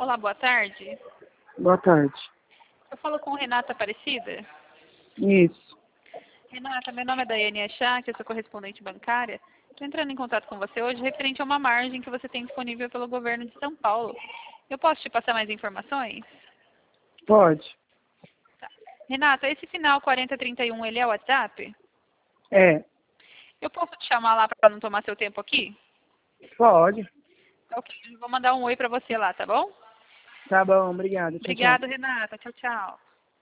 Olá, boa tarde. Boa tarde. Eu falo com Renata Aparecida. Isso. Renata, meu nome é Daiane Achá, que eu sou correspondente bancária. Estou entrando em contato com você hoje referente a uma margem que você tem disponível pelo governo de São Paulo. Eu posso te passar mais informações? Pode. Tá. Renata, esse final 4031, ele é o WhatsApp? É. Eu posso te chamar lá para não tomar seu tempo aqui? Pode. Ok, eu vou mandar um oi para você lá, tá bom? Tá bom, obrigado. Tchau, tchau. Obrigada, Renata. Tchau, tchau.